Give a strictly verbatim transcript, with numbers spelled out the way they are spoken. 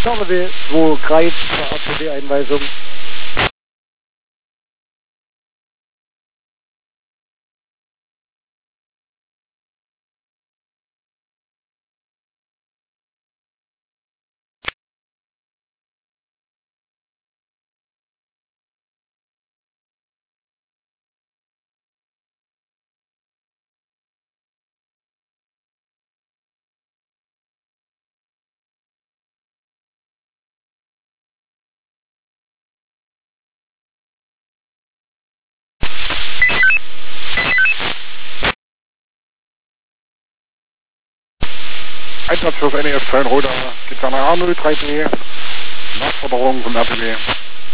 Charleville zwei Kreis zur A P D-Einweisung. Einsatzschuss N E F zwei Roda, geht nach A null drei D, Nachforderung vom R T W.